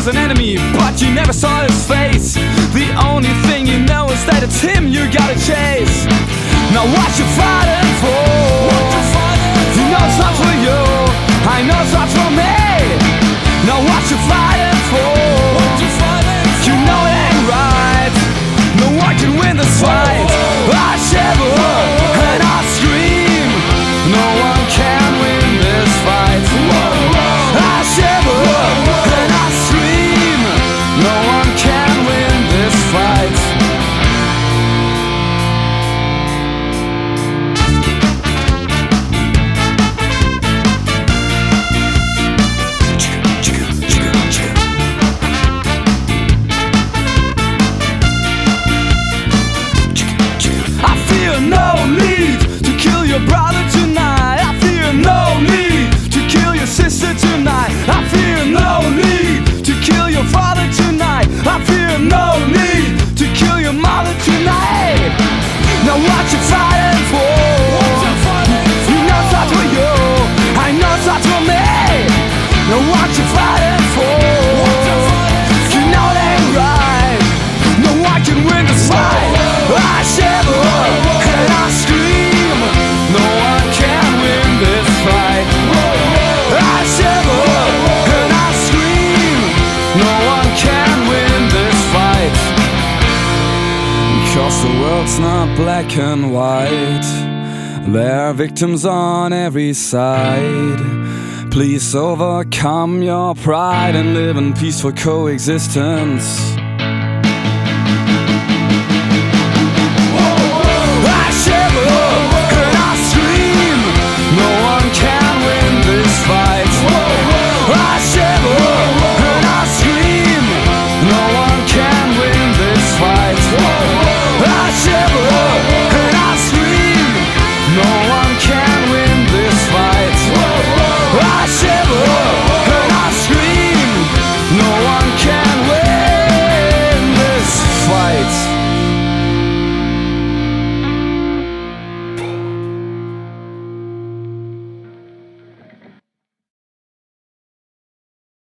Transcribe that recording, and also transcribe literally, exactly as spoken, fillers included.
an enemy, but you never saw his face. The only thing you know is that it's him you gotta chase. Now what you fighting for? You know it's not for you, I know it's not for me. Now what you fighting for? You know it ain't right. No one can win this fight. I shiver and I scream. No one can win this fight. I shiver and I scream. No one can win this fight. I fear no need to kill your brother tonight. I fear no need to kill your sister tonight. I fear no need to kill your father tonight. I fear no need to kill your mother tonight. Now what you fighting for? You know it's not for you, I know it's not for me. Now what you fighting for? You know it ain't right. No one can win this fight. I shiver and I scream. No one can win this fight. I shiver and I scream. No one can win this fight. Cause the world's not black and white. There are victims on every side. Please overcome your pride and live in peaceful coexistence.